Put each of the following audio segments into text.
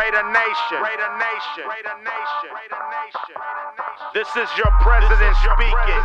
Raider Nation. Raider Nation. Raider Nation. Raider Nation. This is your president speaking.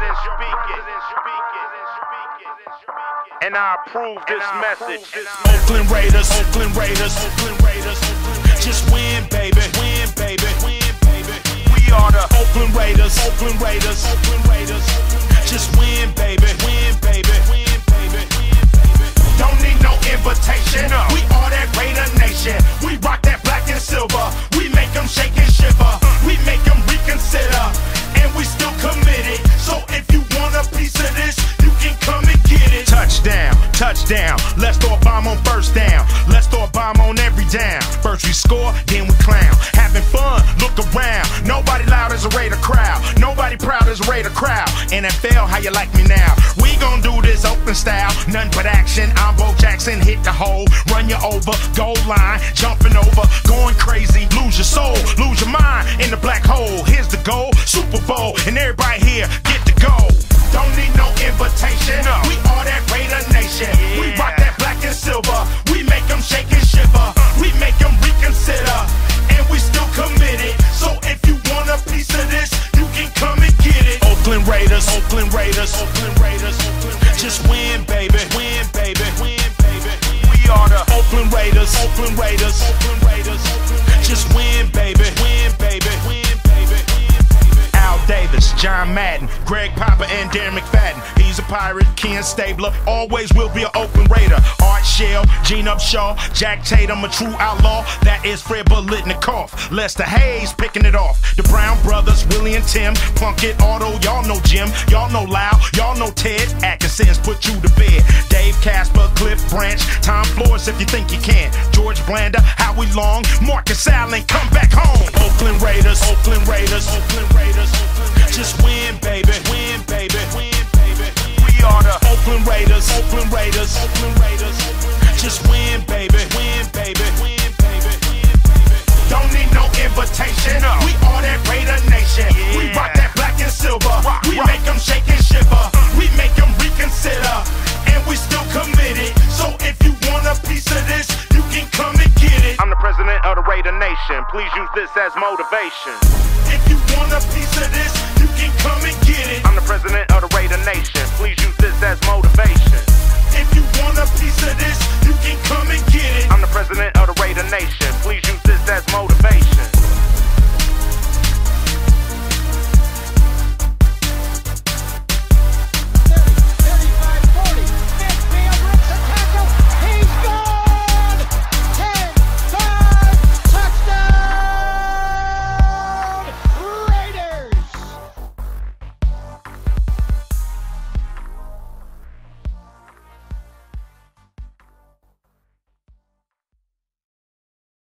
And I approve this message. Oakland Raiders, Oakland Raiders, Oakland Raiders. Just win, baby, win, baby, win, baby. We are the Oakland Raiders, Oakland Raiders, Oakland Raiders. Just win, baby, win, baby, win, baby. Don't need no invitation. We are that Raider Nation. We rock that black and silver. We make them shake and shiver. We make them reconsider. And we still committed. So if you want a piece of this, you can come and get it. Touchdown, touchdown. Let's throw a bomb on first down. Let's throw a bomb on every down. First we score, then we clown. Having fun, look around. Nobody loud as a Raider crowd. Nobody proud as a Raider crowd. NFL, how you like me now? We gon' do this open style. Nothing but action. I'm Bo Jackson, hit the hole. Run you over, goal line. Jumping over, going crazy. Lose your soul, lose your mind in the black hole. Here's the goal, Super Bowl. And everybody here, get to go. Don't need no invitation. We are that Raider Nation. We rock that black and silver. We make them shake and shiver. We make them reconsider. And we still committed. So if you want a piece of this, you can come and get it. Oakland Raiders, Oakland Raiders, Oakland Raiders. Just win, baby, win, baby, win, baby. We are the Oakland Raiders, Oakland Raiders, Oakland Raiders. Just win, baby, win, baby, win, baby. Al Davis, John Madden, Greg Papa, and Darren McFadden. He's a Pirate, Ken Stabler, always will be an Oakland Raider. Art Shell, Gene Upshaw, Jack Tatum, a true outlaw. That is Fred Biletnikoff. Lester Hayes picking it off. The Brown brothers, Willie and Tim, Plunkett, Otto, y'all know Jim, y'all know Lau, y'all know Ted. Atkinson's put you to bed. Dave Casper, Cliff Branch, Tom Flores if you think you can. George Blanda, Howie Long, Marcus Allen, come back home. Oakland Raiders, Oakland Raiders, Oakland Raiders. Just win, baby, win, baby, win, baby. We are the Oakland Raiders, Oakland Raiders, Oakland Raiders. Just win, baby, win, baby, win, baby. Don't need no invitation. We are that Raider Nation. We rock that black and silver. We make them shake and shiver. We make them reconsider. And we still committed. So if you want a piece of this, you can come and get it. I'm the president of the Raider Nation. Please use this as motivation. If you want a piece of this, you can come and